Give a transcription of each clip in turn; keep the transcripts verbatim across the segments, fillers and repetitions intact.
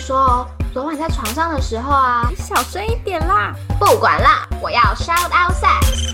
说哦，昨晚在床上的时候啊， 你小声一点啦。 不管啦，我要 shout out sex。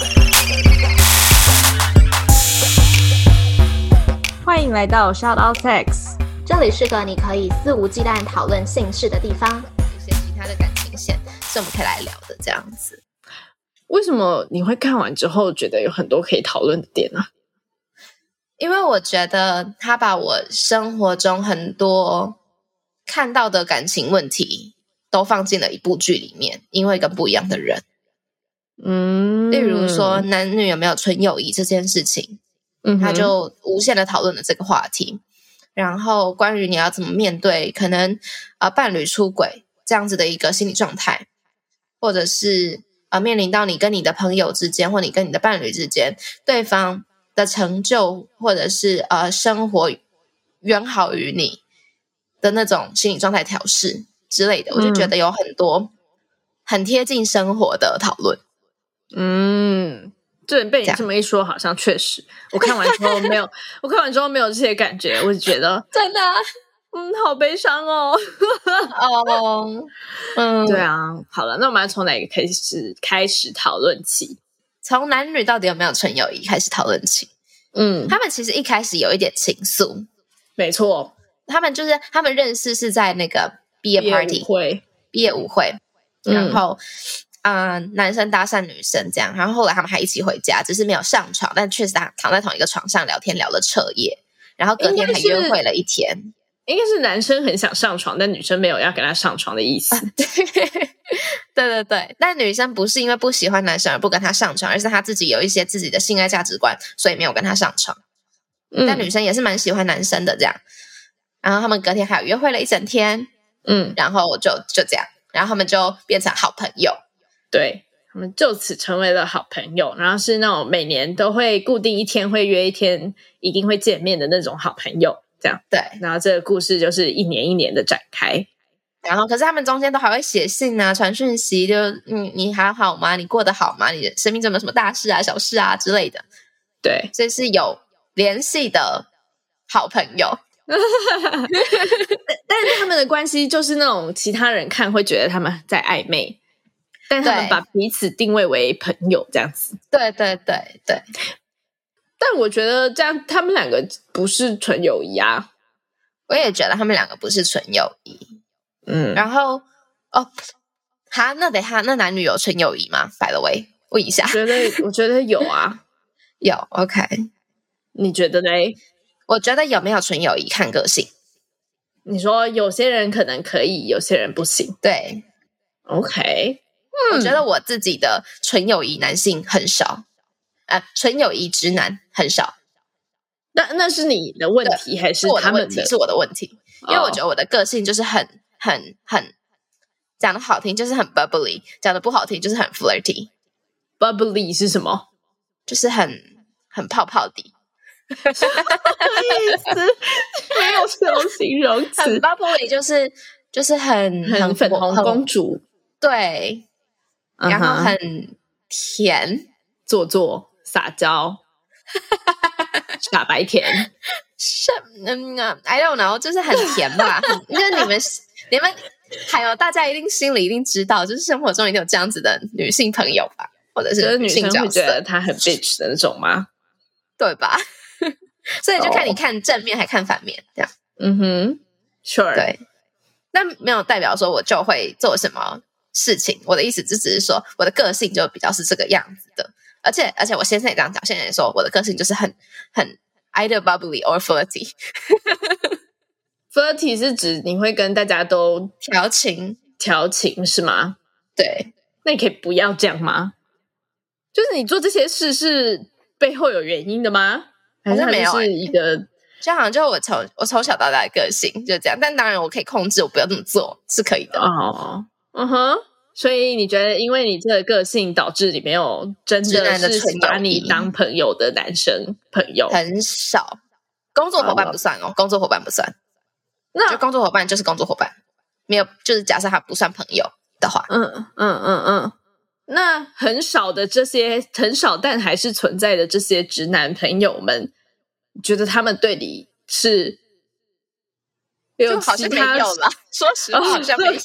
欢迎来到 Shout Out Sex， 这里是个你可以肆无忌惮讨论性事的地方， 一些其他的感情线是我们可以来聊的这样子。 为什么你会看完之后觉得有很多可以讨论的点呢？ 因为我觉得他把我生活中很多看到的感情问题都放进了一部剧里面，因为跟不一样的人。 嗯， 例如说男女有没有纯友谊这件事情，嗯，他就无限的讨论了这个话题。然后关于你要怎么面对可能呃伴侣出轨这样子的一个心理状态，或者是呃面临到你跟你的朋友之间，或你跟你的伴侣之间，对方的成就或者是呃生活远好于你的那种心理状态调试之类的，我就觉得有很多很贴近生活的讨论。 嗯，这被你这么一说，好像确实，我看完之后没有，我看完之后没有这些感觉，我就觉得真的， 嗯，好悲伤哦。 哦，嗯， 对啊，好了，那我们要从哪个开始开始讨论起？ 从男女到底有没有纯友谊开始讨论起。嗯，他们其实一开始有一点情愫， 没错， 他们就是他们认识是在那个毕业 party 毕业舞会， 毕业舞会，然后。嗯呃，男生搭讪女生这样，然后后来他们还一起回家，只是没有上床，但确实躺在同一个床上聊天聊了彻夜，然后隔天还约会了一天。 应该是男生很想上床，但女生没有要跟他上床的意思。 啊、对对对对，但女生不是因为不喜欢男生而不跟他上床，而是他自己有一些自己的性爱价值观，所以没有跟他上床。嗯、但女生也是蛮喜欢男生的这样，然后他们隔天还有约会了一整天，嗯，然后就就这样，然后他们就变成好朋友。 对，他们就此成为了好朋友，然后是那种每年都会固定一天会约一天一定会见面的那种好朋友这样。 对， 然后这个故事就是一年一年的展开， 然后可是他们中间都还会写信啊传讯息，就嗯你还好吗，你过得好吗，你的生命中有什么大事啊小事啊之类的。 对， 所以是有联系的好朋友。 但是他们的关系就是那种其他人看会觉得他们在暧昧，但他们把彼此定位为朋友这样子。 对对对对。 但我觉得这样他们两个不是纯友谊啊。 我也觉得他们两个不是纯友谊。嗯，然后哦，哈，那等一下，那男女有纯友谊吗 ？By the way， 问一下。 我觉得，我觉得有啊， 有。OK， 你觉得嘞？ 我觉得有没有纯友谊看个性。 你说有些人可能可以，有些人不行。 对 ，OK。 我觉得我自己的纯友谊男性很少，呃，纯友谊直男很少。 那那是你的问题还是他们的？ 是我的问题，因为我觉得我的个性就是很很很讲的好听就是很 bubbly， 讲的不好听就是很 flirty。bubbly 是什么？ 就是很很泡泡的。 什么意思？没有这种形容词。 很 bubbly 就是就是很很粉红公主。 对。然后很甜， 做作撒娇，傻白甜， 什嗯啊 ，I don't know， 就是很甜吧。就是你们你们还有大家一定心里一定知道，就是生活中一定有这样子的女性朋友吧，或者是女性会觉得她很 bitch 的那种吗？ 对吧？所以就看你看正面还看反面这样。 嗯哼 ，sure。 对，那没有代表说我就会做什么事情，我的意思就只是说我的个性就比较是这个样子的，而且而且我先生也这样讲，现在也说我的个性就是很很 either bubbly or flirty。 flirty 是指你会跟大家都调情调情是吗？ 对。 那你可以不要这样吗？就是你做这些事是背后有原因的吗？还是没有、欸、是一个就好像就我从我从小到大的个性就这样，但当然我可以控制我不要这么做是可以的哦。嗯哼，所以你觉得因为你这个个性导致你没有真的是把你当朋友的男生朋友很少，工作伙伴不算哦，工作伙伴不算，那就工作伙伴就是工作伙伴，没有就是假设他不算朋友的话， 嗯嗯嗯嗯，那很少的这些很少但还是存在的这些直男朋友们，觉得他们对你是有好像没有啦，说实话好像没有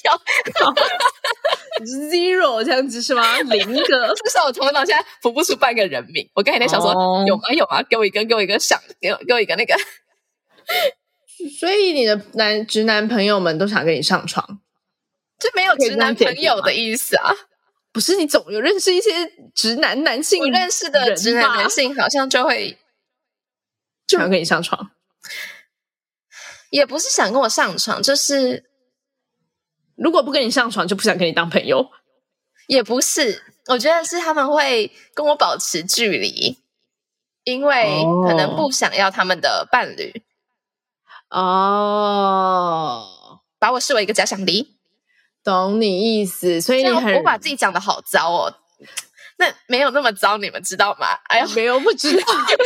zero 这样子是吗？零个， 至少我头脑现在浮不出半个人名。我刚才在想说、哦、有吗有吗？给我一个给我一个想给我给我一个那个。 所以你的男直男朋友们都想跟你上床， 这没有直男朋友的意思啊。 不是，你总有认识一些直男男性， 我认识的直男男性好像就会就想跟你上床， 也不是想跟我上床，就是如果不跟你上床就不想跟你当朋友。 也不是，我觉得是他们会跟我保持距离，因为可能不想要他们的伴侣哦， 把我视为一个假想敌。 懂你意思，所以你很我把自己讲的好糟哦。那没有那么糟，你们知道吗？哎呀， 没有不知道。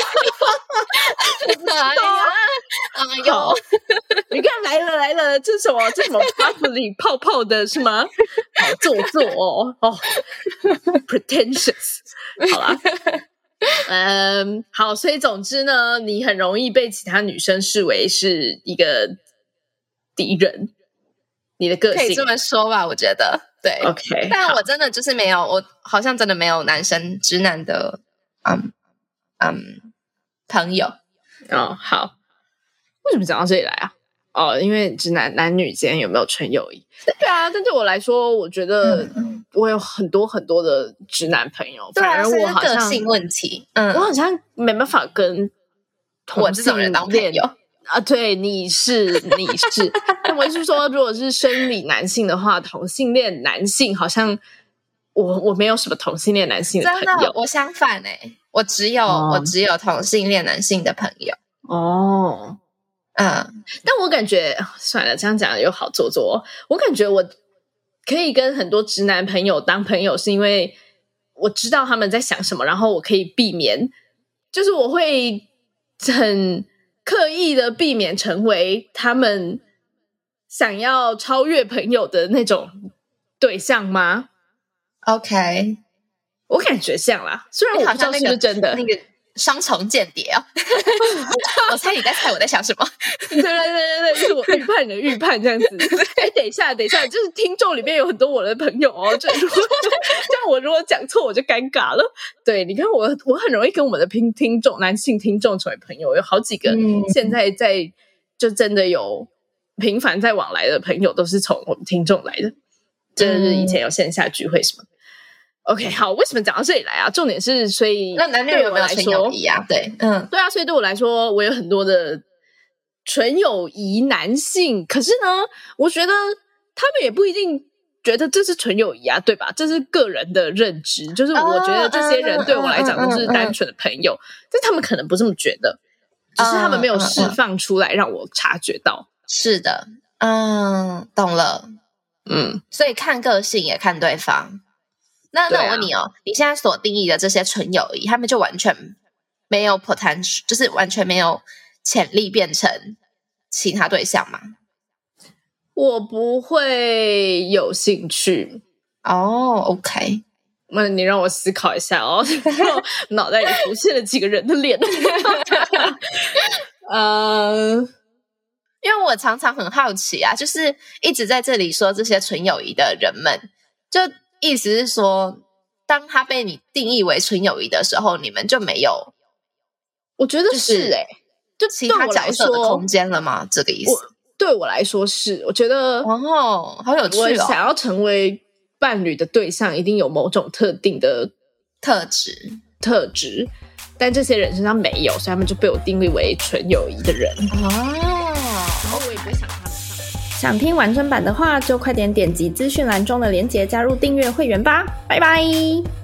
哎呀，哎呦， 你看来了来了，这是什么？这什么 bubbly 泡泡的是吗？好做作哦，哦 ，pretentious。好啦，嗯，好，所以总之呢，你很容易被其他女生视为是一个敌人。你的个性可以这么说吧，我觉得对 ，OK。 但我真的就是没有，我好像真的没有男生直男的，嗯嗯，朋友。 哦，好，为什么讲到这里来啊？哦，因为直男男女间有没有纯友谊？对啊，但对我来说，我觉得我有很多很多的直男朋友， 对啊， 反而我好像个性问题，嗯， 我好像没办法跟我这种人当朋友。 啊，对，你是你是，但我是说，如果是生理男性的话，同性恋男性好像我我没有什么同性恋男性的朋友， 真的，我相反哎、欸，我只有、哦、我只有同性恋男性的朋友。 哦， 嗯， 但我感觉算了，这样讲又好做作。我感觉我可以跟很多直男朋友当朋友，是因为我知道他们在想什么，然后我可以避免，就是我会很刻意的避免成为他们想要超越朋友的那种对象吗 ？OK， 我感觉像啦，虽然我不知道是不是真的。 那个双重间谍啊！我猜你在猜我在想什么？ 对对对对对，是我预判的预判这样子。哎，等一下，等一下，就是听众里面有很多我的朋友哦，就如果这样我如果讲错我就尴尬了。对，你看我我很容易跟我们的听听众男性听众成为朋友，有好几个现在在就真的有频繁在往来的朋友，都是从我们听众来的，就是以前有线下聚会什么。OK， 好，为什么讲到这里来啊？重点是，所以那男女有没有纯友谊啊？对，嗯， 对啊，所以对我来说，我有很多的纯友谊男性，可是呢，我觉得他们也不一定觉得这是纯友谊啊，对吧？这是个人的认知，就是我觉得这些人对我来讲都是单纯的朋友，但他们可能不这么觉得，只是他们没有释放出来让我察觉到。 是的，嗯，懂了， 嗯， 所以看个性也看对方。那那我问你哦，啊、你现在所定义的这些纯友谊，他们就完全没有 potential， 就是完全没有潜力变成其他对象吗？ 我不会有兴趣哦、oh, ，OK， 那你让我思考一下哦，脑袋里浮现了几个人的脸。呃， 因为我常常很好奇啊，就是一直在这里说这些纯友谊的人们，就意思是说，当他被你定义为纯友谊的时候，你们就没有， 我觉得是诶、欸， 就其他角色的空间了吗？这个意思？ 对我来说是，我觉得哦，好有趣哦！ 我想要成为伴侣的对象，一定有某种特定的特质， 特质，但这些人身上没有，所以他们就被我定义为纯友谊的人哦。 然后我也不会想他们上。 想听完整版的话，就快点点击资讯栏中的连结，加入订阅会员吧！拜拜。